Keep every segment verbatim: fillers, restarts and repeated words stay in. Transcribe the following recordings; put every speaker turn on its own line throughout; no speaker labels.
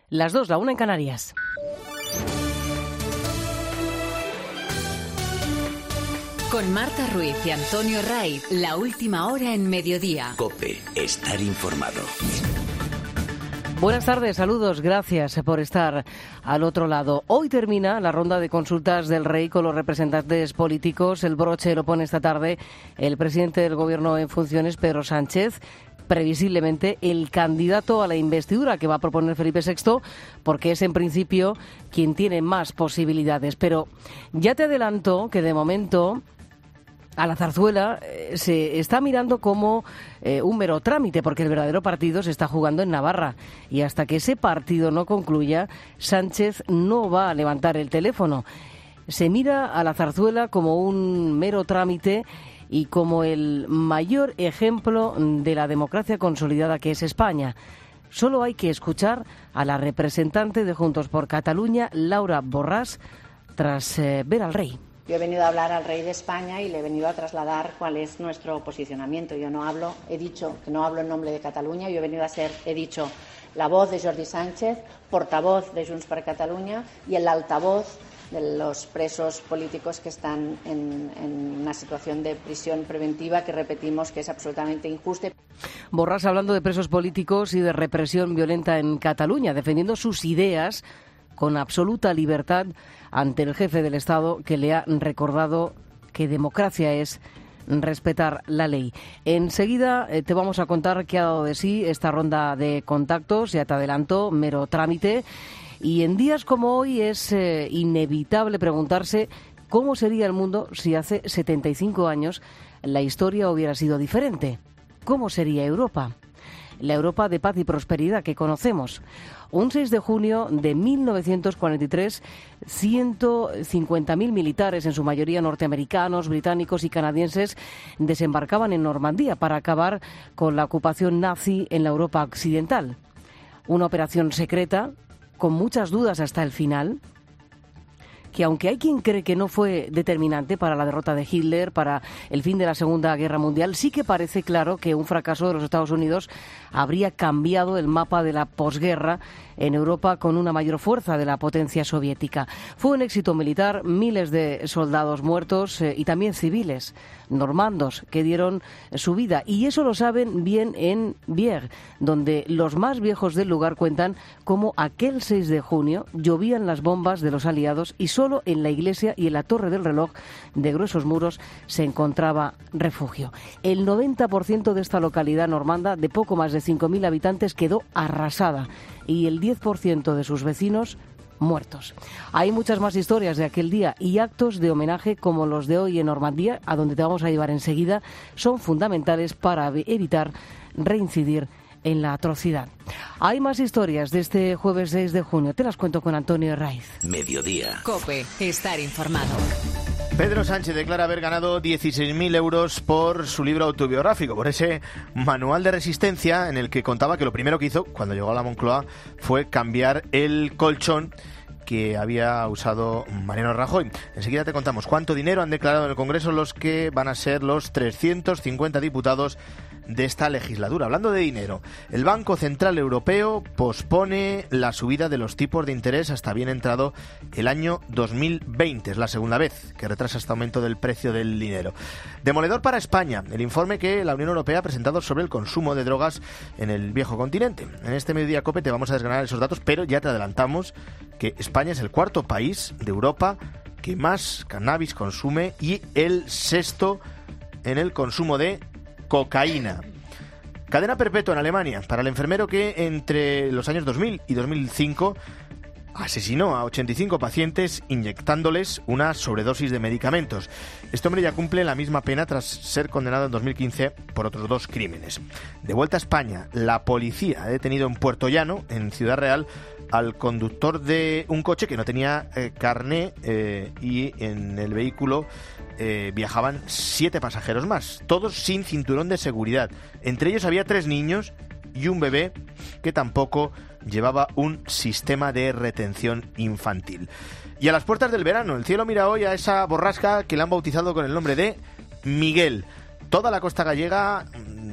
Las dos, la una en Canarias.
Con Marta Ruiz y Antonio Raiz, la última hora en Mediodía.
COPE, estar informado.
Buenas tardes, saludos, gracias por estar al otro lado. Hoy termina la ronda de consultas del Rey con los representantes políticos. El broche lo pone esta tarde el presidente del Gobierno en funciones, Pedro Sánchez, previsiblemente el candidato a la investidura que va a proponer Felipe sexto, porque es en principio quien tiene más posibilidades. Pero ya te adelanto que de momento a la zarzuela eh, se está mirando como eh, un mero trámite, porque el verdadero partido se está jugando en Navarra. Y hasta que ese partido no concluya, Sánchez no va a levantar el teléfono. Se mira a la zarzuela como un mero trámite y como el mayor ejemplo de la democracia consolidada que es España. Solo hay que escuchar a la representante de Juntos por Cataluña, Laura Borràs, tras eh, ver al rey.
Yo he venido a hablar al rey de España y le he venido a trasladar cuál es nuestro posicionamiento. Yo no hablo, he dicho que no hablo en nombre de Cataluña, yo he venido a ser, he dicho, la voz de Jordi Sánchez, portavoz de Junts per Catalunya y el altavoz de los presos políticos que están en, en una situación de prisión preventiva que repetimos que es absolutamente injusta.
Borràs hablando de presos políticos y de represión violenta en Cataluña, defendiendo sus ideas con absoluta libertad ante el jefe del Estado, que le ha recordado que democracia es respetar la ley. Enseguida eh, te vamos a contar qué ha dado de sí esta ronda de contactos, ya te adelanto, mero trámite. Y en días como hoy es eh, inevitable preguntarse cómo sería el mundo si hace setenta y cinco años la historia hubiera sido diferente. ¿Cómo sería Europa? La Europa de paz y prosperidad que conocemos. Un seis de junio de mil novecientos cuarenta y tres, ciento cincuenta mil militares, en su mayoría norteamericanos, británicos y canadienses, desembarcaban en Normandía para acabar con la ocupación nazi en la Europa occidental. Una operación secreta, con muchas dudas hasta el final, que aunque hay quien cree que no fue determinante para la derrota de Hitler, para el fin de la Segunda Guerra Mundial, sí que parece claro que un fracaso de los Estados Unidos habría cambiado el mapa de la posguerra en Europa con una mayor fuerza de la potencia soviética. Fue un éxito militar, miles de soldados muertos eh, y también civiles, normandos, que dieron su vida. Y eso lo saben bien en Bier, donde los más viejos del lugar cuentan cómo aquel seis de junio llovían las bombas de los aliados y solo en la iglesia y en la torre del reloj de gruesos muros se encontraba refugio. El noventa por ciento de esta localidad normanda, de poco más de cinco mil habitantes, quedó arrasada y el diez por ciento de sus vecinos muertos. Hay muchas más historias de aquel día y actos de homenaje como los de hoy en Normandía, a donde te vamos a llevar enseguida, son fundamentales para evitar reincidir en la atrocidad. Hay más historias de este jueves seis de junio. Te las cuento con Antonio Raiz.
Mediodía.
COPE, estar informado.
Pedro Sánchez declara haber ganado dieciséis mil euros por su libro autobiográfico, por ese manual de resistencia en el que contaba que lo primero que hizo cuando llegó a la Moncloa fue cambiar el colchón que había usado Mariano Rajoy. Enseguida te contamos cuánto dinero han declarado en el Congreso los que van a ser los trescientos cincuenta diputados de esta legislatura. Hablando de dinero, el Banco Central Europeo pospone la subida de los tipos de interés hasta bien entrado el año dos mil veinte. Es la segunda vez que retrasa este aumento del precio del dinero. Demoledor para España el informe que la Unión Europea ha presentado sobre el consumo de drogas en el viejo continente. En este Mediodía COPE te vamos a desgranar esos datos, pero ya te adelantamos que España es el cuarto país de Europa que más cannabis consume y el sexto en el consumo de cocaína. Cadena perpetua en Alemania para el enfermero que entre los años dos mil y dos mil cinco asesinó a ochenta y cinco pacientes inyectándoles una sobredosis de medicamentos. Este hombre ya cumple la misma pena tras ser condenado en dos mil quince por otros dos crímenes. De vuelta a España, la policía ha detenido en Puerto Llano, en Ciudad Real, al conductor de un coche que no tenía eh, carné eh, y en el vehículo eh, viajaban siete pasajeros más, todos sin cinturón de seguridad. Entre ellos había tres niños y un bebé que tampoco llevaba un sistema de retención infantil. Y a las puertas del verano, el cielo mira hoy a esa borrasca que le han bautizado con el nombre de Miguel. Toda la costa gallega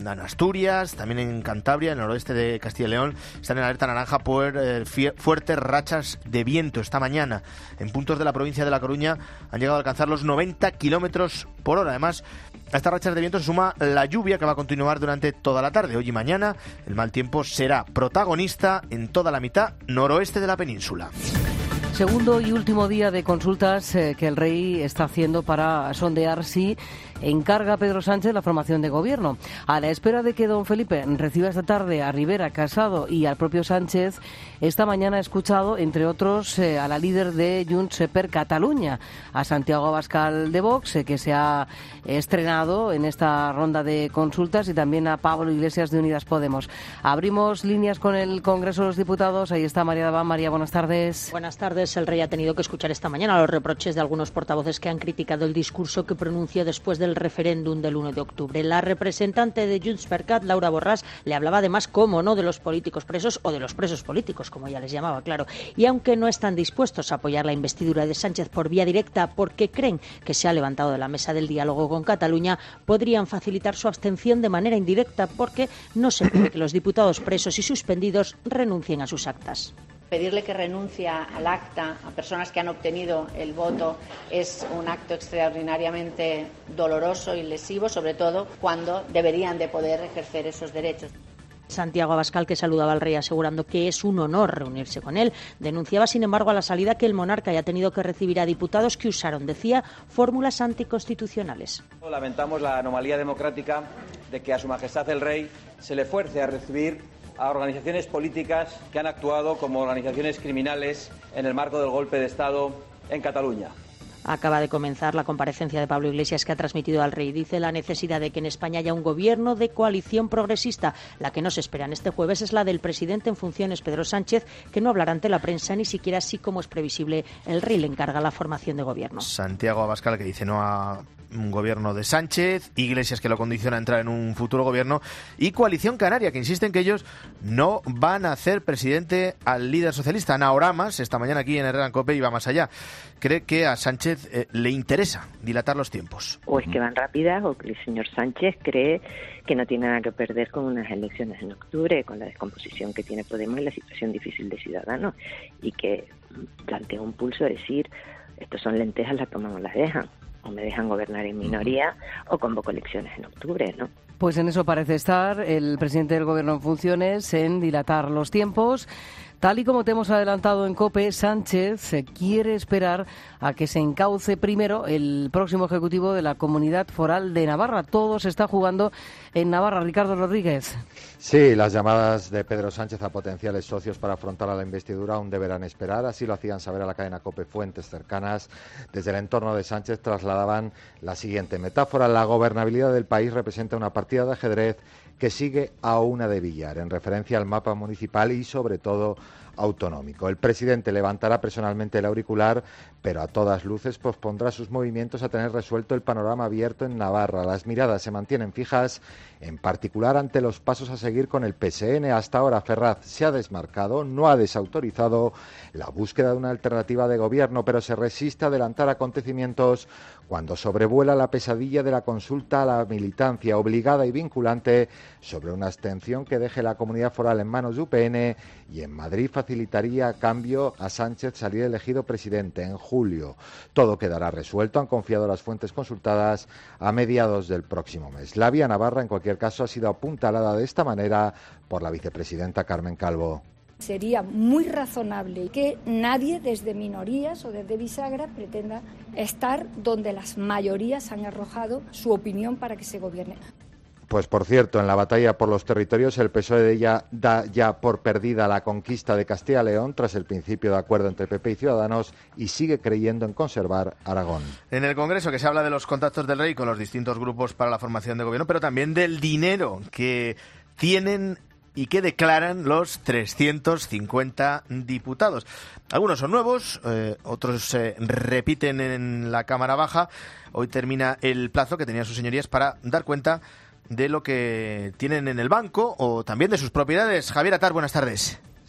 en Asturias, también en Cantabria, en el noroeste de Castilla y León, están en alerta naranja por eh, fuertes rachas de viento esta mañana. En puntos de la provincia de La Coruña han llegado a alcanzar los noventa kilómetros por hora. Además, a estas rachas de viento se suma la lluvia que va a continuar durante toda la tarde. Hoy y mañana el mal tiempo será protagonista en toda la mitad noroeste de la península.
Segundo y último día de consultas eh, que el rey está haciendo para sondear si encarga a Pedro Sánchez la formación de gobierno. A la espera de que don Felipe reciba esta tarde a Rivera, Casado y al propio Sánchez, esta mañana ha escuchado, entre otros, eh, a la líder de Junts per Catalunya, a Santiago Abascal de Vox, eh, que se ha estrenado en esta ronda de consultas, y también a Pablo Iglesias de Unidas Podemos. Abrimos líneas con el Congreso de los Diputados. Ahí está María Daván. María, buenas tardes.
Buenas tardes. El rey ha tenido que escuchar esta mañana los reproches de algunos portavoces que han criticado el discurso que pronunció después del referéndum del uno de octubre. La representante de Junts per Cat, Laura Borràs, le hablaba además, cómo no, de los políticos presos o de los presos políticos, como ella les llamaba, claro. Y aunque no están dispuestos a apoyar la investidura de Sánchez por vía directa porque creen que se ha levantado de la mesa del diálogo con Cataluña, podrían facilitar su abstención de manera indirecta porque no se pide que los diputados presos y suspendidos renuncien a sus actas.
Pedirle que renuncie al acta a personas que han obtenido el voto es un acto extraordinariamente doloroso y lesivo, sobre todo cuando deberían de poder ejercer esos derechos.
Santiago Abascal, que saludaba al rey asegurando que es un honor reunirse con él, denunciaba, sin embargo, a la salida que el monarca haya tenido que recibir a diputados que usaron, decía, fórmulas anticonstitucionales.
Lamentamos la anomalía democrática de que a Su Majestad el Rey se le fuerce a recibir a organizaciones políticas que han actuado como organizaciones criminales en el marco del golpe de Estado en Cataluña.
Acaba de comenzar la comparecencia de Pablo Iglesias, que ha transmitido al rey. Dice la necesidad de que en España haya un gobierno de coalición progresista. La que nos esperan este jueves es la del presidente en funciones, Pedro Sánchez, que no hablará ante la prensa ni siquiera, así como es previsible, el rey le encarga la formación de gobierno.
Santiago Abascal, que dice no a un gobierno de Sánchez, Iglesias, que lo condiciona a entrar en un futuro gobierno, y Coalición Canaria, que insisten que ellos no van a hacer presidente al líder socialista. Ana Oramas, esta mañana aquí en Herrera en COPE, iba más allá. Cree que a Sánchez eh, le interesa dilatar los tiempos.
O es que van rápidas, o que el señor Sánchez cree que no tiene nada que perder con unas elecciones en octubre, con la descomposición que tiene Podemos y la situación difícil de Ciudadanos, y que plantea un pulso de decir, estos son lentejas, las toman o las dejan. O me dejan gobernar en minoría o convoco elecciones en octubre, ¿no?
Pues en eso parece estar el presidente del Gobierno en funciones, en dilatar los tiempos. Tal y como te hemos adelantado en COPE, Sánchez quiere esperar a que se encauce primero el próximo Ejecutivo de la Comunidad Foral de Navarra. Todo se está jugando en Navarra. Ricardo Rodríguez.
Sí, las llamadas de Pedro Sánchez a potenciales socios para afrontar a la investidura aún deberán esperar. Así lo hacían saber a la cadena COPE fuentes cercanas. Desde el entorno de Sánchez trasladaban la siguiente metáfora. La gobernabilidad del país representa una partida de ajedrez que sigue a una de billar, en referencia al mapa municipal y, sobre todo, autonómico. El presidente levantará personalmente el auricular, pero a todas luces pospondrá sus movimientos a tener resuelto el panorama abierto en Navarra. Las miradas se mantienen fijas, en particular ante los pasos a seguir con el P S N. Hasta ahora Ferraz se ha desmarcado, no ha desautorizado la búsqueda de una alternativa de gobierno, pero se resiste a adelantar acontecimientos cuando sobrevuela la pesadilla de la consulta a la militancia obligada y vinculante sobre una abstención que deje la comunidad foral en manos de U P N, y en Madrid facilitaría a cambio a Sánchez salir elegido presidente en julio. Todo quedará resuelto, han confiado las fuentes consultadas, a mediados del próximo mes. La vía Navarra, en cualquier caso, ha sido apuntalada de esta manera por la vicepresidenta Carmen Calvo.
Sería muy razonable que nadie desde minorías o desde bisagra pretenda estar donde las mayorías han arrojado su opinión para que se gobierne.
Pues por cierto, en la batalla por los territorios el P S O E de ella da ya por perdida la conquista de Castilla y León tras el principio de acuerdo entre P P y Ciudadanos, y sigue creyendo en conservar Aragón.
En el Congreso, que se habla de los contactos del rey con los distintos grupos para la formación de gobierno, pero también del dinero que tienen y que declaran los trescientos cincuenta diputados. Algunos son nuevos, eh, otros se eh, repiten en la Cámara Baja. Hoy termina el plazo que tenían sus señorías para dar cuenta de lo que tienen en el banco o también de sus propiedades. Javier Atar, buenas tardes.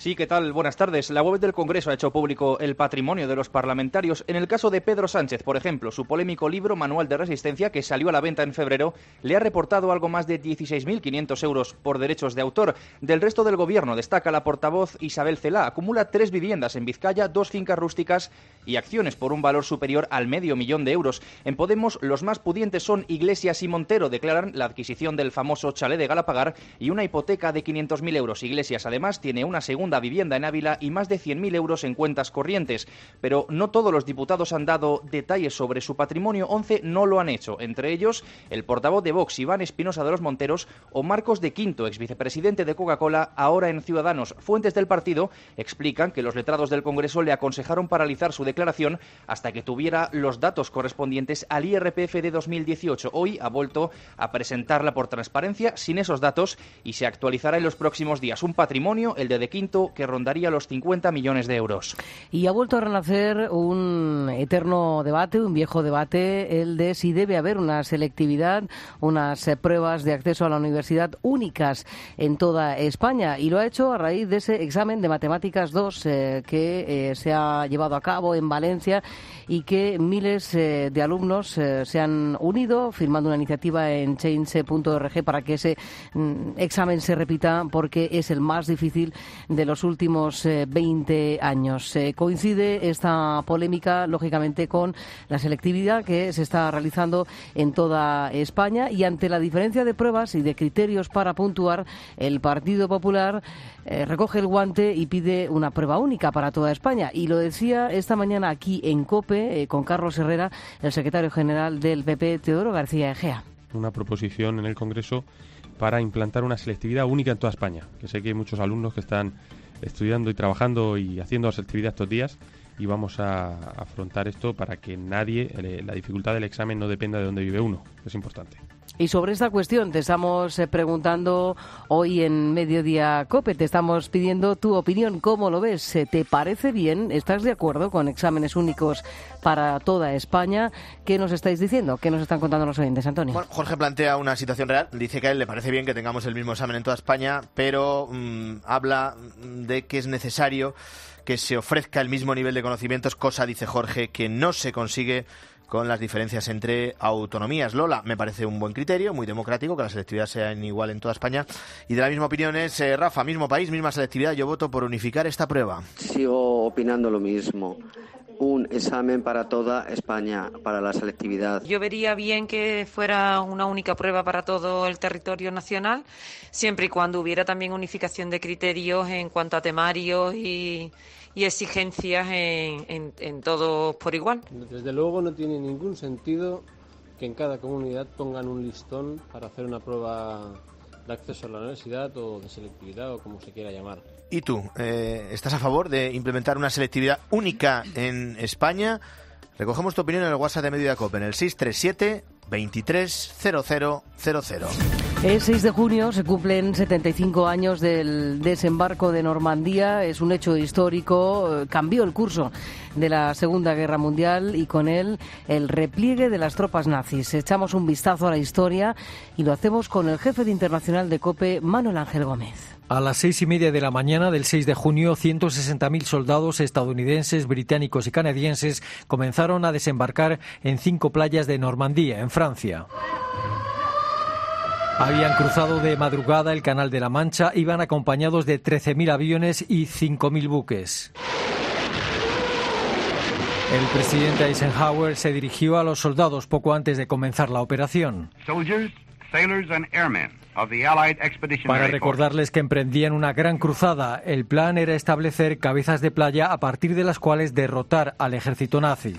Sí, ¿qué tal? Buenas tardes. La web del Congreso ha hecho público el patrimonio de los parlamentarios. En el caso de Pedro Sánchez, por ejemplo, su polémico libro Manual de Resistencia, que salió a la venta en febrero, le ha reportado algo más de dieciséis mil quinientos euros por derechos de autor. Del resto del gobierno destaca la portavoz Isabel Celaá. Acumula tres viviendas en Vizcaya, dos fincas rústicas y acciones por un valor superior al medio millón de euros. En Podemos, los más pudientes son Iglesias y Montero. Declaran la adquisición del famoso chalet de Galapagar y una hipoteca de quinientos mil euros. Iglesias, además, tiene una segunda vivienda en Ávila y más de cien mil euros en cuentas corrientes. Pero no todos los diputados han dado detalles sobre su patrimonio. once no lo han hecho. Entre ellos, el portavoz de Vox, Iván Espinosa de los Monteros, o Marcos de Quinto, exvicepresidente de Coca-Cola, ahora en Ciudadanos. Fuentes del partido explican que los letrados del Congreso le aconsejaron paralizar su declaración hasta que tuviera los datos correspondientes al I R P F de dos mil dieciocho. Hoy ha vuelto a presentarla por transparencia sin esos datos y se actualizará en los próximos días. Un patrimonio, el de De Quinto, que rondaría los cincuenta millones de euros.
Y ha vuelto a renacer un eterno debate, un viejo debate, el de si debe haber una selectividad, unas eh, pruebas de acceso a la universidad únicas en toda España. Y lo ha hecho a raíz de ese examen de Matemáticas dos eh, que eh, se ha llevado a cabo en Valencia y que miles eh, de alumnos eh, se han unido firmando una iniciativa en change punto org para que ese mm, examen se repita, porque es el más difícil de los últimos eh, veinte años. Eh, coincide esta polémica, lógicamente, con la selectividad que se está realizando en toda España, y ante la diferencia de pruebas y de criterios para puntuar, el Partido Popular eh, recoge el guante y pide una prueba única para toda España. Y lo decía esta mañana aquí en COPE eh, con Carlos Herrera, el secretario general del P P, Teodoro García Egea.
Una proposición en el Congreso para implantar una selectividad única en toda España, que sé que hay muchos alumnos que están estudiando y trabajando y haciendo la selectividad estos días, y vamos a afrontar esto para que nadie, la dificultad del examen no dependa de dónde vive uno, que es importante.
Y sobre esta cuestión te estamos eh, preguntando hoy en Mediodía COPE, te estamos pidiendo tu opinión. ¿Cómo lo ves? ¿Te parece bien? ¿Estás de acuerdo con exámenes únicos para toda España? ¿Qué nos estáis diciendo? ¿Qué nos están contando los oyentes, Antonio?
Bueno, Jorge plantea una situación real. Dice que a él le parece bien que tengamos el mismo examen en toda España, pero mmm, habla de que es necesario que se ofrezca el mismo nivel de conocimientos, cosa, dice Jorge, que no se consigue con las diferencias entre autonomías. Lola, me parece un buen criterio, muy democrático, que la selectividad sea igual en toda España. Y de la misma opinión es eh, Rafa, mismo país, misma selectividad. Yo voto por unificar esta prueba.
Sigo opinando lo mismo. Un examen para toda España, para la selectividad.
Yo vería bien que fuera una única prueba para todo el territorio nacional, siempre y cuando hubiera también unificación de criterios en cuanto a temarios y, y exigencias en, en, en todos por igual.
Desde luego no tiene ningún sentido que en cada comunidad pongan un listón para hacer una prueba de acceso a la universidad o de selectividad o como se quiera llamar.
¿Y tú? Eh, ¿Estás a favor de implementar una selectividad única en España? Recogemos tu opinión en el WhatsApp de Mediodía COPE, en el seis tres siete, veintitrés, cero cero cero cero.
El seis de junio se cumplen setenta y cinco años del desembarco de Normandía. Es un hecho histórico. Cambió el curso de la Segunda Guerra Mundial y con él el repliegue de las tropas nazis. Echamos un vistazo a la historia y lo hacemos con el jefe de internacional de COPE, Manuel Ángel Gómez.
A las seis y media de la mañana del seis de junio, ciento sesenta mil soldados estadounidenses, británicos y canadienses comenzaron a desembarcar en cinco playas de Normandía, en Francia. Habían cruzado de madrugada el Canal de la Mancha, iban acompañados de trece mil aviones y cinco mil buques. El presidente Eisenhower se dirigió a los soldados poco antes de comenzar la operación.
Soldiers, sailors and airmen of the Allied Expeditionary
Para recordarles que emprendían una gran cruzada. El plan era establecer cabezas de playa a partir de las cuales derrotar al ejército nazi.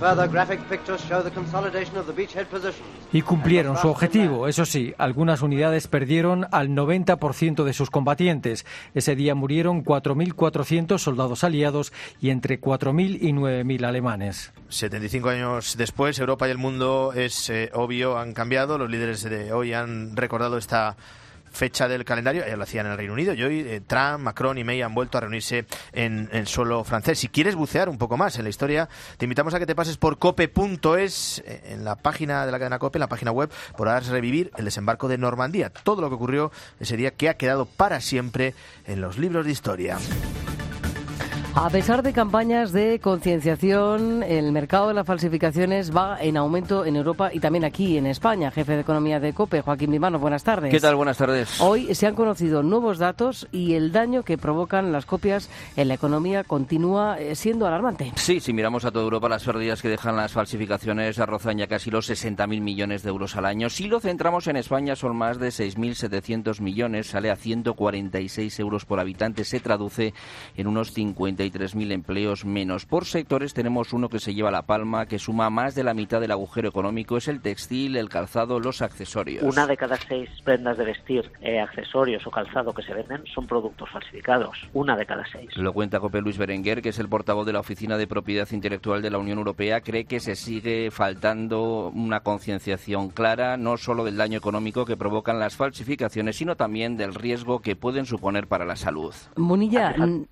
Y cumplieron su objetivo. Eso sí, algunas unidades perdieron al noventa por ciento de sus combatientes. Ese día murieron cuatro mil cuatrocientos soldados aliados y entre cuatro mil y nueve mil alemanes.
setenta y cinco años después, Europa y el mundo, es eh, obvio, han cambiado. Los líderes de hoy han recordado esta fecha del calendario, ya lo hacían en el Reino Unido, y hoy eh, Trump, Macron y May han vuelto a reunirse en, en suelo francés. Si quieres bucear un poco más en la historia, te invitamos a que te pases por cope punto es, en la página de la cadena COPE, en la página web, podrás revivir el desembarco de Normandía, todo lo que ocurrió ese día que ha quedado para siempre en los libros de historia.
A pesar de campañas de concienciación, el mercado de las falsificaciones va en aumento en Europa y también aquí en España. Jefe de Economía de COPE, Joaquín Vimano, buenas tardes.
¿Qué tal? Buenas tardes.
Hoy se han conocido nuevos datos y el daño que provocan las copias en la economía continúa siendo alarmante.
Sí, si miramos a toda Europa, las pérdidas que dejan las falsificaciones rozan ya casi los sesenta mil millones de euros al año. Si lo centramos en España, son más de seis mil setecientos millones, sale a ciento cuarenta y seis euros por habitante, se traduce en unos cincuenta y tres mil empleos menos. Por sectores tenemos uno que se lleva la palma, que suma más de la mitad del agujero económico, es el textil, el calzado, los accesorios.
Una de cada seis prendas de vestir, eh, accesorios o calzado que se venden son productos falsificados. Una de cada seis.
Lo cuenta COPE Luis Berenguer, que es el portavoz de la Oficina de Propiedad Intelectual de la Unión Europea. Cree que se sigue faltando una concienciación clara, no solo del daño económico que provocan las falsificaciones, sino también del riesgo que pueden suponer para la salud.
Munilla,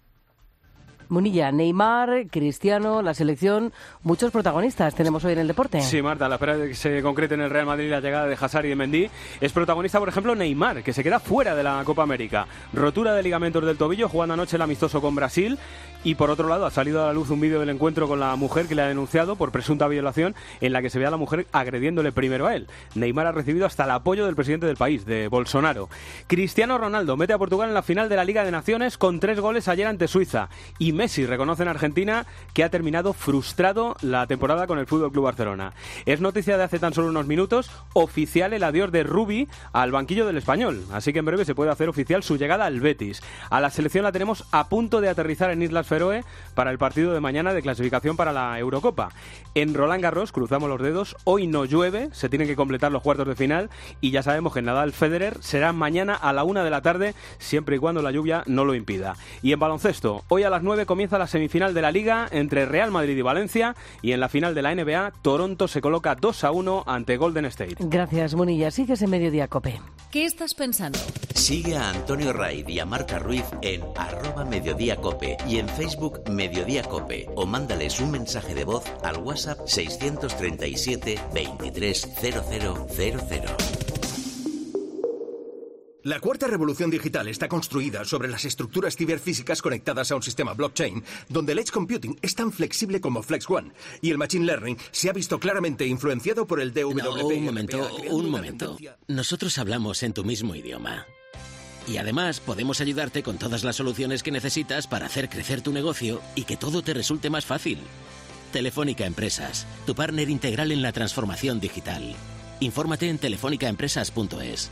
Munilla, Neymar, Cristiano, la selección, muchos protagonistas tenemos hoy en el deporte.
Sí, Marta, a la espera de que se concrete en el Real Madrid la llegada de Hazard y de Mendy, es protagonista, por ejemplo, Neymar, que se queda fuera de la Copa América. Rotura de ligamentos del tobillo, jugando anoche el amistoso con Brasil. Y por otro lado, ha salido a la luz un vídeo del encuentro con la mujer que le ha denunciado por presunta violación, en la que se ve a la mujer agrediéndole primero a él. Neymar ha recibido hasta el apoyo del presidente del país, de Bolsonaro. Cristiano Ronaldo mete a Portugal en la final de la Liga de Naciones con tres goles ayer ante Suiza. Y Messi reconoce en Argentina que ha terminado frustrado la temporada con el F C Barcelona. Es noticia de hace tan solo unos minutos, oficial el adiós de Rubi al banquillo del Español. Así que en breve se puede hacer oficial su llegada al Betis. A la selección la tenemos a punto de aterrizar en Islas Feroe para el partido de mañana de clasificación para la Eurocopa. En Roland Garros, cruzamos los dedos, hoy no llueve, se tienen que completar los cuartos de final y ya sabemos que Nadal Federer será mañana a la una de la tarde, siempre y cuando la lluvia no lo impida. Y en baloncesto, hoy a las nueve comienza la semifinal de la Liga entre Real Madrid y Valencia, y en la final de la N B A, Toronto se coloca dos a uno ante Golden State.
Gracias, Munilla. Sigues en Mediodía COPE.
¿Qué estás pensando?
Sigue a Antonio Raid y a Marta Ruiz en arroba Mediodía COPE y en Facebook Mediodía COPE, o mándales un mensaje de voz al WhatsApp seiscientos treinta y siete veintitrés cero cero cero cero.
La cuarta revolución digital está construida sobre las estructuras ciberfísicas conectadas a un sistema blockchain, donde el edge computing es tan flexible como Flex One, y el machine learning se ha visto claramente influenciado por el D W P.
No, un momento, un momento. Nosotros hablamos en tu mismo idioma. Y además podemos ayudarte con todas las soluciones que necesitas para hacer crecer tu negocio y que todo te resulte más fácil. Telefónica Empresas, tu partner integral en la transformación digital. Infórmate en telefónica empresas punto es.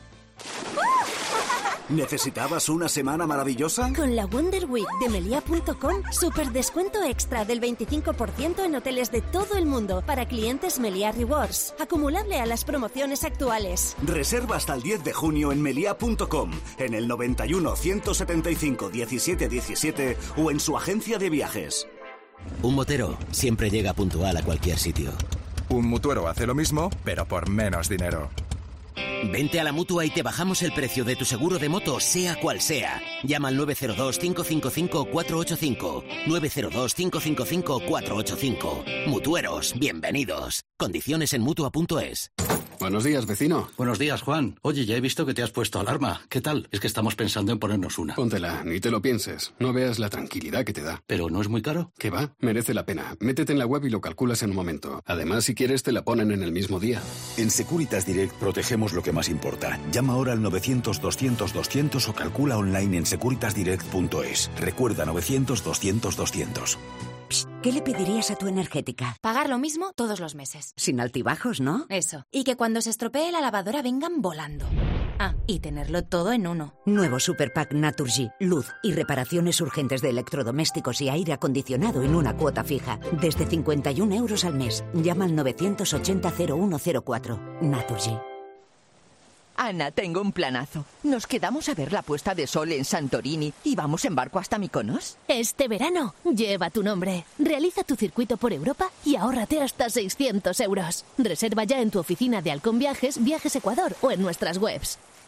¿Necesitabas una semana maravillosa?
Con la Wonder Week de Melia punto com, super descuento extra del veinticinco por ciento en hoteles de todo el mundo para clientes Melia Rewards, acumulable a las promociones actuales.
Reserva hasta el diez de junio en Melia punto com, en el noventa y uno, ciento setenta y cinco, diecisiete diecisiete o en su agencia de viajes.
Un motero siempre llega puntual a cualquier sitio.
Un mutuero hace lo mismo, pero por menos dinero.
Vente a la Mutua y te bajamos el precio de tu seguro de moto, sea cual sea. Llama al nueve cero dos, cinco cinco cinco, cuatro ocho cinco. nueve cero dos, cinco cinco cinco, cuatro ocho cinco. Mutueros, bienvenidos. Condiciones en Mutua punto es.
Buenos días, vecino.
Buenos días, Juan. Oye, ya he visto que te has puesto alarma. ¿Qué tal? Es que estamos pensando en ponernos una.
Póntela, ni te lo pienses. No veas la tranquilidad que te da.
¿Pero no es muy caro?
¿Qué va? Merece la pena. Métete en la web y lo calculas en un momento. Además, si quieres, te la ponen en el mismo día.
En Securitas Direct protegemos lo que más importa. Llama ahora al novecientos, doscientos, doscientos o calcula online en securitas direct punto es. Recuerda novecientos, doscientos, doscientos.
¿Qué le pedirías a tu energética?
Pagar lo mismo todos los meses.
Sin altibajos, ¿no?
Eso. Y que cuando se estropee la lavadora vengan volando. Ah, y tenerlo todo en uno.
Nuevo Super Pack Naturgy. Luz y reparaciones urgentes de electrodomésticos y aire acondicionado en una cuota fija. Desde cincuenta y un euros al mes. Llama al novecientos ochenta, cero uno cero cuatro. Naturgy.
Ana, tengo un planazo. Nos quedamos a ver la puesta de sol en Santorini y vamos en barco hasta Mykonos.
Este verano, lleva tu nombre. Realiza tu circuito por Europa y ahórrate hasta seiscientos euros. Reserva ya en tu oficina de Halcón Viajes, Viajes Ecuador o en nuestras webs.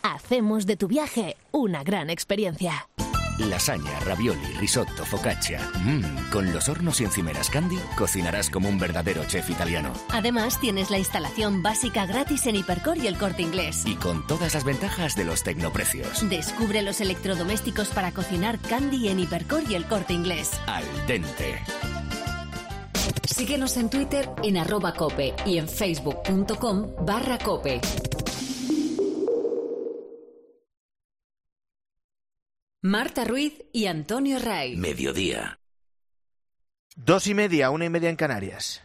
hacemos de tu viaje una gran experiencia.
Lasaña, ravioli, risotto, focaccia. Mmm, con los hornos y encimeras Candy cocinarás como un verdadero chef italiano.
Además, tienes la instalación básica gratis en Hipercor y El Corte Inglés.
Y con todas las ventajas de los tecnoprecios.
Descubre los electrodomésticos para cocinar Candy en Hipercor y El Corte Inglés.
Al dente.
Síguenos en Twitter en arroba cope y en facebook punto com barra cope. Marta Ruiz y Antonio Ray.
Mediodía.
Dos y media, una y media en Canarias.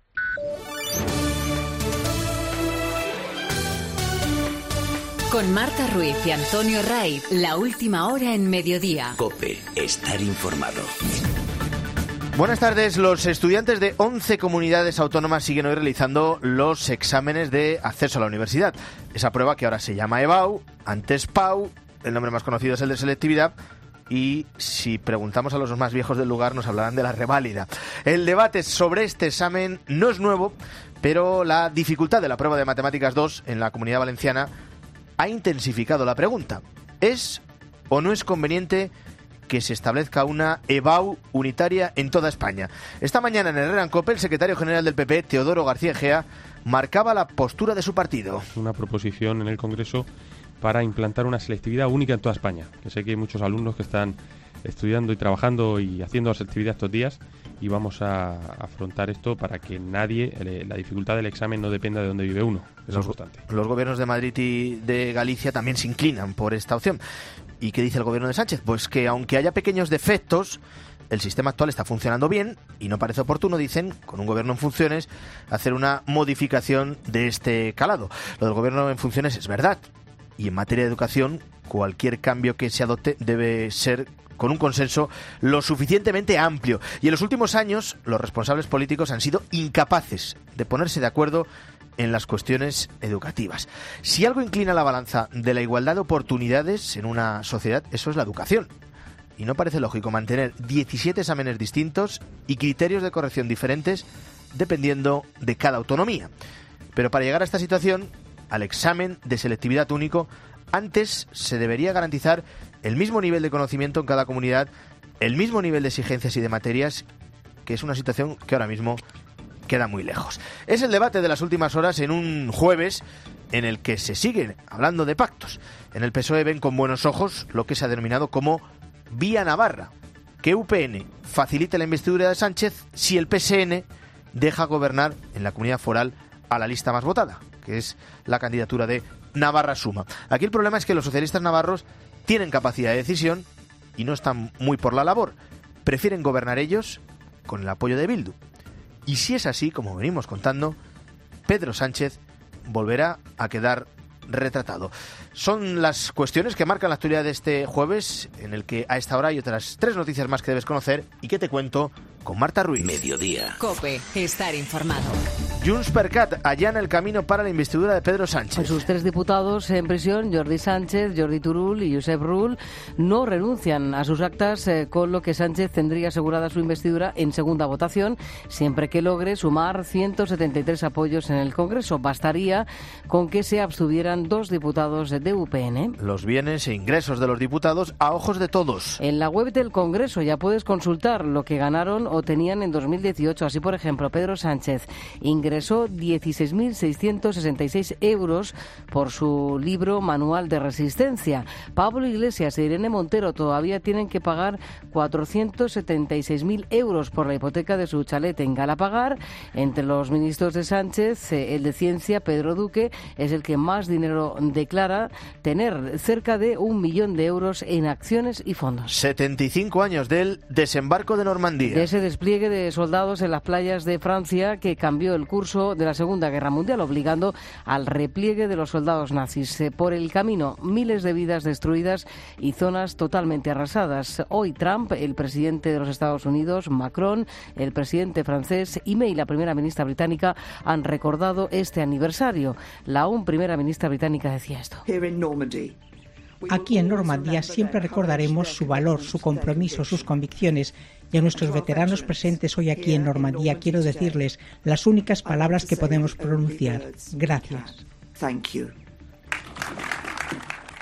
Con Marta Ruiz y Antonio Ray, la última hora en Mediodía.
Cope, estar informado.
Buenas tardes. Los estudiantes de once comunidades autónomas siguen hoy realizando los exámenes de acceso a la universidad. Esa prueba que ahora se llama EBAU, antes PAU. El nombre más conocido es el de selectividad y si preguntamos a los más viejos del lugar nos hablarán de la reválida. El debate sobre este examen no es nuevo, pero la dificultad de la prueba de Matemáticas dos en la Comunidad Valenciana ha intensificado la pregunta. ¿Es o no es conveniente que se establezca una EBAU unitaria en toda España? Esta mañana en el Herrera en Cope, el secretario general del P P, Teodoro García Egea, marcaba la postura de su partido.
Una proposición en el Congreso para implantar una selectividad única en toda España. Que sé que hay muchos alumnos que están estudiando y trabajando y haciendo selectividad estos días y vamos a afrontar esto para que nadie, la dificultad del examen no dependa de dónde vive uno. Es
los,
importante.
Los gobiernos de Madrid y de Galicia también se inclinan por esta opción. ¿Y qué dice el gobierno de Sánchez? Pues que aunque haya pequeños defectos, el sistema actual está funcionando bien y no parece oportuno, dicen, con un gobierno en funciones, hacer una modificación de este calado. Lo del gobierno en funciones es verdad. Y en materia de educación, cualquier cambio que se adopte debe ser con un consenso lo suficientemente amplio. Y en los últimos años, los responsables políticos han sido incapaces de ponerse de acuerdo en las cuestiones educativas. Si algo inclina la balanza de la igualdad de oportunidades en una sociedad, eso es la educación. Y no parece lógico mantener diecisiete exámenes distintos y criterios de corrección diferentes dependiendo de cada autonomía. Pero para llegar a esta situación, al examen de selectividad único, antes se debería garantizar el mismo nivel de conocimiento en cada comunidad, el mismo nivel de exigencias y de materias, que es una situación que ahora mismo queda muy lejos. Es el debate de las últimas horas en un jueves en el que se sigue hablando de pactos. En el P S O E ven con buenos ojos lo que se ha denominado como Vía Navarra, que U P N facilite la investidura de Sánchez si el P S N deja gobernar en la comunidad foral a la lista más votada, que es la candidatura de Navarra Suma. Aquí el problema es que los socialistas navarros tienen capacidad de decisión y no están muy por la labor. Prefieren gobernar ellos con el apoyo de Bildu. Y si es así, como venimos contando, Pedro Sánchez volverá a quedar retratado. Son las cuestiones que marcan la actualidad de este jueves, en el que a esta hora hay otras tres noticias más que debes conocer y que te cuento con Marta Ruiz.
Mediodía.
Cope, estar informado.
Junts per Cat allana el camino para la investidura de Pedro Sánchez.
Sus tres diputados en prisión, Jordi Sánchez, Jordi Turull y Josep Rull, no renuncian a sus actas, eh, con lo que Sánchez tendría asegurada su investidura en segunda votación, siempre que logre sumar ciento setenta y tres apoyos en el Congreso. Bastaría con que se abstuvieran dos diputados de U P N.
Los bienes e ingresos de los diputados a ojos de todos.
En la web del Congreso ya puedes consultar lo que ganaron o tenían en dos mil dieciocho. Así, por ejemplo, Pedro Sánchez ingresó dieciséis mil seiscientos sesenta y seis euros por su libro Manual de Resistencia. Pablo Iglesias e Irene Montero todavía tienen que pagar cuatrocientos setenta y seis mil euros por la hipoteca de su chalet en Galapagar. Entre los ministros de Sánchez, el de Ciencia, Pedro Duque, es el que más dinero declara tener, cerca de un millón de euros en acciones y fondos.
setenta y cinco años del desembarco de Normandía.
De ese despliegue de soldados en las playas de Francia que cambió el curso de la Segunda Guerra Mundial, obligando al repliegue de los soldados nazis. Por el camino, miles de vidas destruidas y zonas totalmente arrasadas. Hoy Trump, el presidente de los Estados Unidos, Macron, el presidente francés y May, la primera ministra británica, han recordado este aniversario. La aún primera ministra británica decía esto.
Aquí en Normandía siempre recordaremos su valor, su compromiso, sus convicciones. Y a nuestros veteranos presentes hoy aquí en Normandía quiero decirles las únicas palabras que podemos pronunciar. Gracias.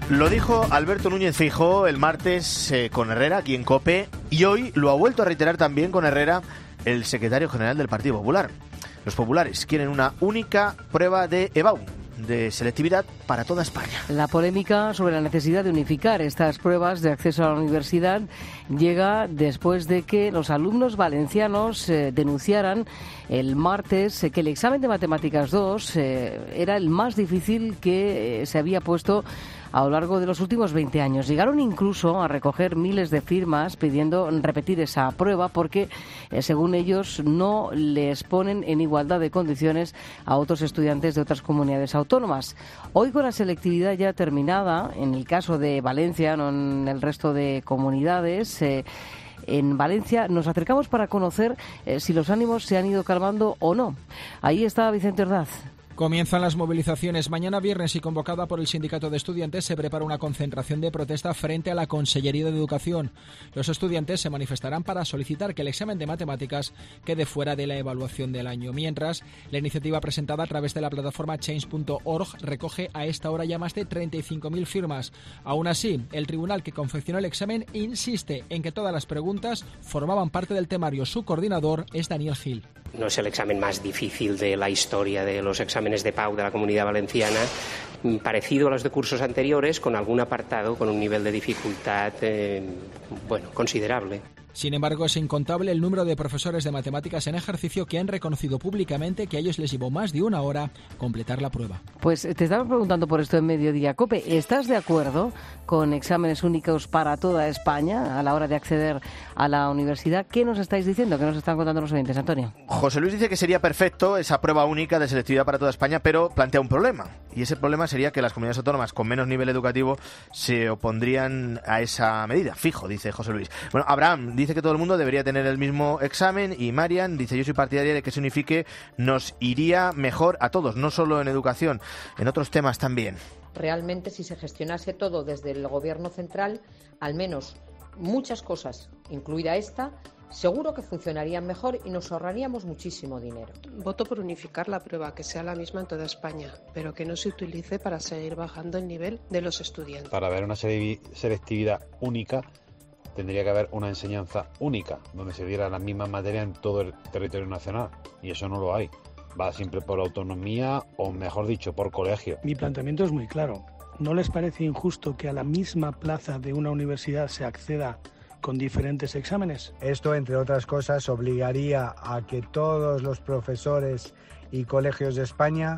Lo dijo Alberto Núñez Feijóo el martes eh, con Herrera, aquí en COPE, y hoy lo ha vuelto a reiterar también con Herrera el secretario general del Partido Popular. Los populares quieren una única prueba de EBAU, de selectividad para toda España.
La polémica sobre la necesidad de unificar estas pruebas de acceso a la universidad llega después de que los alumnos valencianos eh, denunciaran el martes eh, que el examen de Matemáticas dos eh, era el más difícil que eh, se había puesto a lo largo de los últimos veinte años. Llegaron incluso a recoger miles de firmas pidiendo repetir esa prueba porque, eh, según ellos, no les ponen en igualdad de condiciones a otros estudiantes de otras comunidades autónomas. Hoy, con la selectividad ya terminada, en el caso de Valencia, no en el resto de comunidades, eh, en Valencia nos acercamos para conocer eh, si los ánimos se han ido calmando o no. Ahí está Vicente Ordaz.
Comienzan las movilizaciones. Mañana viernes y convocada por el Sindicato de Estudiantes se prepara una concentración de protesta frente a la Consellería de Educación. Los estudiantes se manifestarán para solicitar que el examen de matemáticas quede fuera de la evaluación del año. Mientras, la iniciativa presentada a través de la plataforma change punto org recoge a esta hora ya más de treinta y cinco mil firmas. Aún así, el tribunal que confeccionó el examen insiste en que todas las preguntas formaban parte del temario. Su coordinador es Daniel Gil.
No es el examen más difícil de la historia de los exámenes de P A U de la Comunidad Valenciana, parecido a los de cursos anteriores, con algún apartado con un nivel de dificultad eh, bueno, considerable.
Sin embargo, es incontable el número de profesores de matemáticas en ejercicio que han reconocido públicamente que a ellos les llevó más de una hora completar la prueba.
Pues te estaba preguntando por esto en Mediodía COPE. ¿Estás de acuerdo con exámenes únicos para toda España a la hora de acceder a la universidad? ¿Qué nos estáis diciendo? ¿Qué nos están contando los oyentes, Antonio?
José Luis dice que sería perfecto esa prueba única de selectividad para toda España, pero plantea un problema. Y ese problema sería que las comunidades autónomas con menos nivel educativo se opondrían a esa medida. Fijo, dice José Luis. Bueno, Abraham dice que todo el mundo debería tener el mismo examen, y Marian dice: yo soy partidaria de que se unifique, nos iría mejor a todos, no solo en educación, en otros temas también.
Realmente, si se gestionase todo desde el gobierno central, al menos muchas cosas, incluida esta, seguro que funcionarían mejor y nos ahorraríamos muchísimo dinero.
Voto por unificar la prueba, que sea la misma en toda España, pero que no se utilice para seguir bajando el nivel de los estudiantes.
Para haber una selectividad única, tendría que haber una enseñanza única, donde se diera las mismas materias en todo el territorio nacional, y eso no lo hay. Va siempre por autonomía, o mejor dicho, por colegio.
Mi planteamiento es muy claro. ¿No les parece injusto que a la misma plaza de una universidad se acceda con diferentes exámenes?
Esto, entre otras cosas, obligaría a que todos los profesores y colegios de España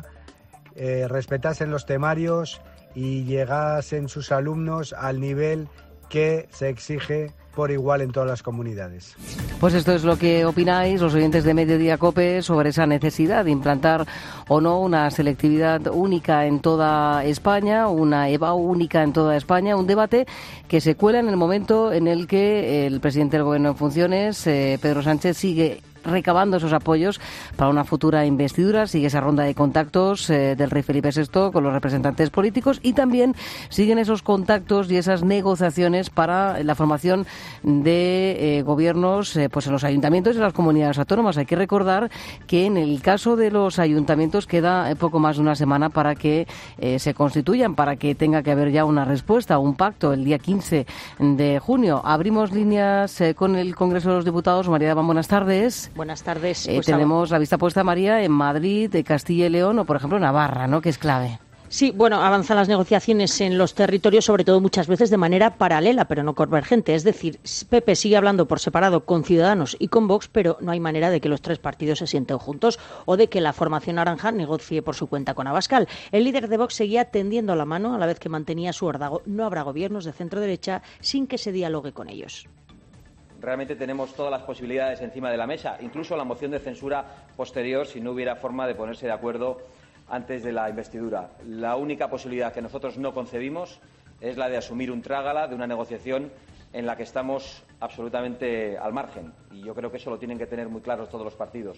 eh, respetasen los temarios y llegasen sus alumnos al nivel que se exige por igual en todas las comunidades.
Pues esto es lo que opináis los oyentes de Mediodía COPE sobre esa necesidad de implantar o no una selectividad única en toda España, una EBAU única en toda España, un debate que se cuela en el momento en el que el presidente del Gobierno en funciones, eh, Pedro Sánchez, sigue recabando esos apoyos para una futura investidura. Sigue esa ronda de contactos eh, del rey Felipe sexto con los representantes políticos, y también siguen esos contactos y esas negociaciones para la formación de eh, gobiernos eh, pues en los ayuntamientos y en las comunidades autónomas. Hay que recordar que en el caso de los ayuntamientos queda poco más de una semana para que eh, se constituyan, para que tenga que haber ya una respuesta, un pacto el día quince de junio. Abrimos líneas eh, con el Congreso de los Diputados. María Daván, buenas tardes.
Buenas tardes.
Eh,
pues
tenemos la vista puesta, María, en Madrid, Castilla y León o, por ejemplo, Navarra, ¿no?, que es clave.
Sí, bueno, avanzan las negociaciones en los territorios, sobre todo muchas veces de manera paralela, pero no convergente. Es decir, P P sigue hablando por separado con Ciudadanos y con Vox, pero no hay manera de que los tres partidos se sienten juntos o de que la formación naranja negocie por su cuenta con Abascal. El líder de Vox seguía tendiendo la mano a la vez que mantenía su órdago. No habrá gobiernos de centro-derecha sin que se dialogue con ellos.
Realmente tenemos todas las posibilidades encima de la mesa, incluso la moción de censura posterior, si no hubiera forma de ponerse de acuerdo antes de la investidura. La única posibilidad que nosotros no concebimos es la de asumir un trágala de una negociación en la que estamos absolutamente al margen. Y yo creo que eso lo tienen que tener muy claro todos los partidos.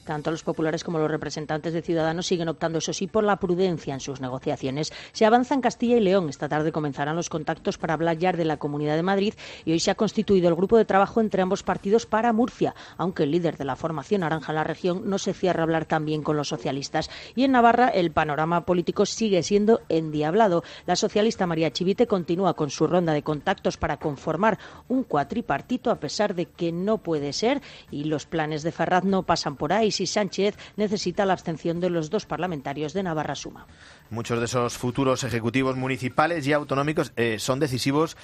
Tanto los populares como los representantes de Ciudadanos siguen optando, eso sí, por la prudencia en sus negociaciones. Se avanza en Castilla y León. Esta tarde comenzarán los contactos para hablar ya de la Comunidad de Madrid y hoy se ha constituido el grupo de trabajo entre ambos partidos para Murcia, aunque el líder de la formación naranja en la región no se cierra a hablar también con los socialistas. Y en Navarra el panorama político sigue siendo endiablado. La socialista María Chivite continúa con su ronda de contactos para conformar un cuatripartito, a pesar de que no puede ser, y los planes de Ferraz no pasan por ahí si Sánchez necesita la abstención de los dos parlamentarios de Navarra Suma.
Muchos de esos futuros ejecutivos municipales y autonómicos eh, son decisivos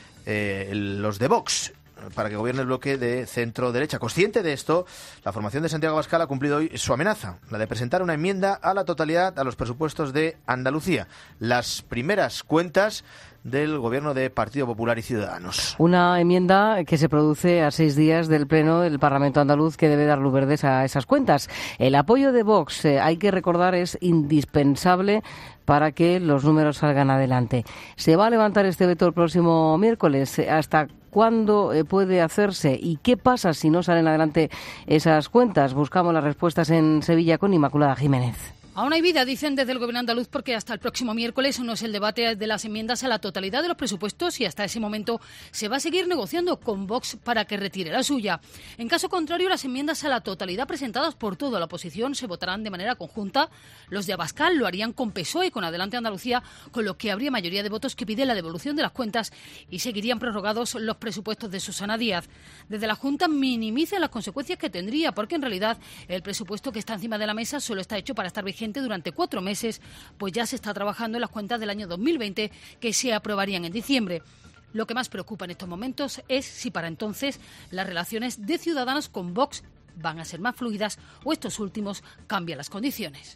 eh, los de Vox, para que gobierne el bloque de centro-derecha. Consciente de esto, la formación de Santiago Abascal ha cumplido hoy su amenaza, la de presentar una enmienda a la totalidad a los presupuestos de Andalucía. Las primeras cuentas del gobierno de Partido Popular y Ciudadanos.
Una enmienda que se produce a seis días del Pleno del Parlamento andaluz, que debe dar luz verdes a esas cuentas. El apoyo de Vox, eh, hay que recordar, es indispensable para que los números salgan adelante. ¿Se va a levantar este veto el próximo miércoles? ¿Hasta cuándo eh, puede hacerse? ¿Y qué pasa si no salen adelante esas cuentas? Buscamos las respuestas en Sevilla con Inmaculada Jiménez.
Aún hay vida, dicen desde el Gobierno andaluz, porque hasta el próximo miércoles no es el debate de las enmiendas a la totalidad de los presupuestos y hasta ese momento se va a seguir negociando con Vox para que retire la suya. En caso contrario, las enmiendas a la totalidad presentadas por toda la oposición se votarán de manera conjunta. Los de Abascal lo harían con P S O E y con Adelante Andalucía, con lo que habría mayoría de votos que pide la devolución de las cuentas y seguirían prorrogados los presupuestos de Susana Díaz. Desde la Junta minimizan las consecuencias que tendría, porque en realidad el presupuesto que está encima de la mesa solo está hecho para estar vigente durante cuatro meses, pues ya se está trabajando en las cuentas del año dos mil veinte que se aprobarían en diciembre. Lo que más preocupa en estos momentos es si para entonces las relaciones de Ciudadanos con Vox van a ser más fluidas o estos últimos cambian las condiciones.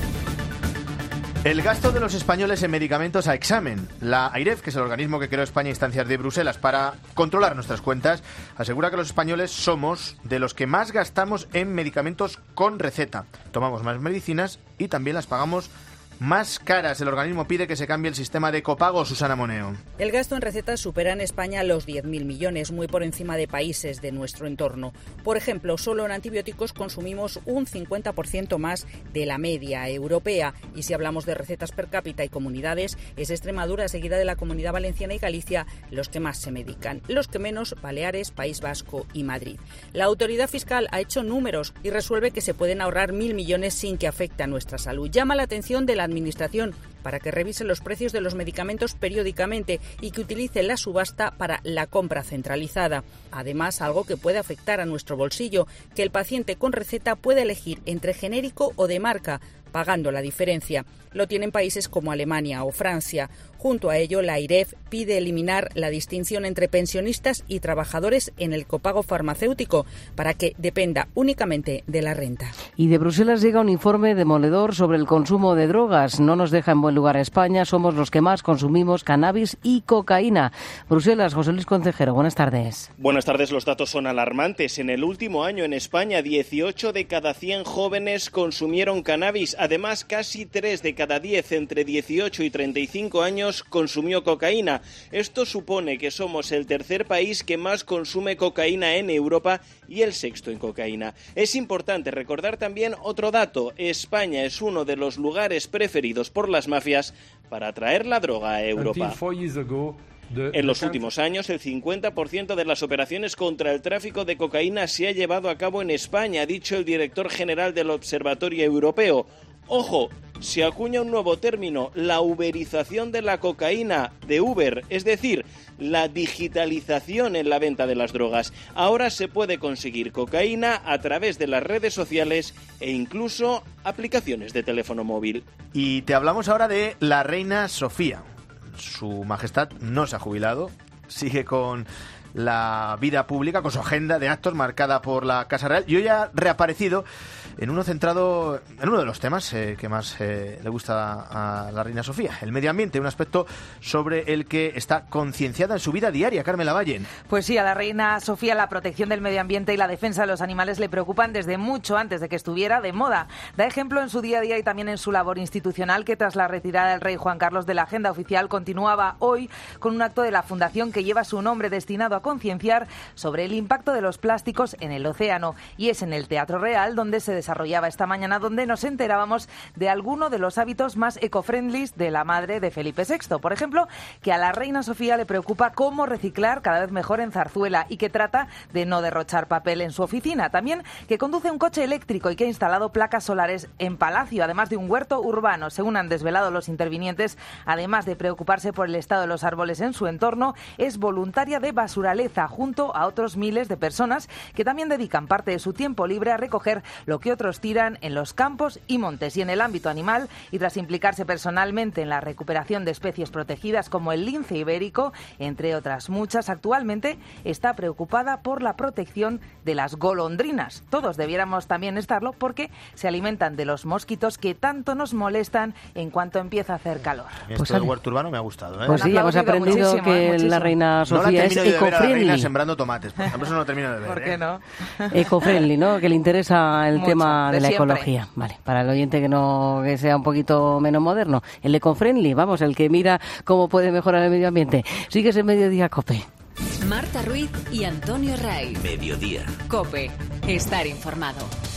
El gasto de los españoles en medicamentos a examen. La AIREF, que es el organismo que creó España a instancias de Bruselas para controlar nuestras cuentas, asegura que los españoles somos de los que más gastamos en medicamentos con receta. Tomamos más medicinas y también las pagamos más caras. El organismo pide que se cambie el sistema de copago. Susana Moneo.
El gasto en recetas supera en España los diez mil millones, muy por encima de países de nuestro entorno. Por ejemplo, solo en antibióticos consumimos un cincuenta por ciento más de la media europea. Y si hablamos de recetas per cápita y comunidades, es Extremadura, seguida de la Comunidad Valenciana y Galicia, los que más se medican. Los que menos, Baleares, País Vasco y Madrid. La autoridad fiscal ha hecho números y resuelve que se pueden ahorrar mil millones sin que afecte a nuestra salud. Llama la atención de la Administración para que revise los precios de los medicamentos periódicamente y que utilice la subasta para la compra centralizada. Además, algo que puede afectar a nuestro bolsillo, que el paciente con receta puede elegir entre genérico o de marca, pagando la diferencia. Lo tienen países como Alemania o Francia. Junto a ello, la AIREF pide eliminar la distinción entre pensionistas y trabajadores en el copago farmacéutico para que dependa únicamente de la renta.
Y de Bruselas llega un informe demoledor sobre el consumo de drogas. No nos deja en buen lugar a España. Somos los que más consumimos cannabis y cocaína. Bruselas, José Luis Concejero, buenas tardes.
Buenas tardes. Los datos son alarmantes. En el último año en España, dieciocho de cada cien jóvenes consumieron cannabis. Además, casi tres de cada diez entre dieciocho y treinta y cinco años consumió cocaína. Esto supone que somos el tercer país que más consume cocaína en Europa y el sexto en cocaína. Es importante recordar también otro dato. España es uno de los lugares preferidos por las mafias para traer la droga a Europa. En los últimos años, el cincuenta por ciento de las operaciones contra el tráfico de cocaína se ha llevado a cabo en España, ha dicho el director general del Observatorio Europeo. Ojo, se acuña un nuevo término, la uberización de la cocaína, de Uber, es decir, la digitalización en la venta de las drogas. Ahora se puede conseguir cocaína a través de las redes sociales e incluso aplicaciones de teléfono móvil.
Y te hablamos ahora de la reina Sofía. Su majestad no se ha jubilado, sigue con la vida pública, con su agenda de actos marcada por la Casa Real, y hoy ha reaparecido en uno centrado en uno de los temas eh, que más eh, le gusta a la reina Sofía, el medio ambiente, un aspecto sobre el que está concienciada en su vida diaria. Carmen Lavallen.
Pues sí, a la reina Sofía la protección del medio ambiente y la defensa de los animales le preocupan desde mucho antes de que estuviera de moda. Da ejemplo en su día a día y también en su labor institucional, que tras la retirada del rey Juan Carlos de la agenda oficial continuaba hoy con un acto de la fundación que lleva su nombre, destinado a concienciar sobre el impacto de los plásticos en el océano, y es en el Teatro Real donde se desarrolla desarrollaba esta mañana, donde nos enterábamos de alguno de los hábitos más eco-friendly de la madre de Felipe sexto. Por ejemplo, que a la reina Sofía le preocupa cómo reciclar cada vez mejor en Zarzuela y que trata de no derrochar papel en su oficina. También que conduce un coche eléctrico y que ha instalado placas solares en Palacio, además de un huerto urbano. Según han desvelado los intervinientes, además de preocuparse por el estado de los árboles en su entorno, es voluntaria de Basuraleza, junto a otros miles de personas que también dedican parte de su tiempo libre a recoger lo que otros tiran en los campos y montes. Y en el ámbito animal, y tras implicarse personalmente en la recuperación de especies protegidas como el lince ibérico, entre otras muchas, actualmente está preocupada por la protección de las golondrinas. Todos debiéramos también estarlo porque se alimentan de los mosquitos que tanto nos molestan en cuanto empieza a hacer calor.
Esto
Pues
del
al-
huerto urbano me ha gustado, ¿eh?
Pues sí, hemos aprendido
muchísimo,
que
¿eh? Muchísimo.
la reina
No la
Sofía es
termino de ver a la reina
eco-friendly.
sembrando tomates. Por ejemplo, eso no lo termino de ver.
¿Por qué
¿eh?
no?
Eco-friendly, ¿no? Que le interesa el
Mucho,
tema de,
de
la
siempre.
ecología. Vale, para el oyente que no que sea un poquito menos moderno. El eco-friendly, vamos, el que mira cómo puede mejorar el medio ambiente. Sigues en Mediodía Cope.
Marta Ruiz y Antonio Ray.
Mediodía.
Cope. Estar informado.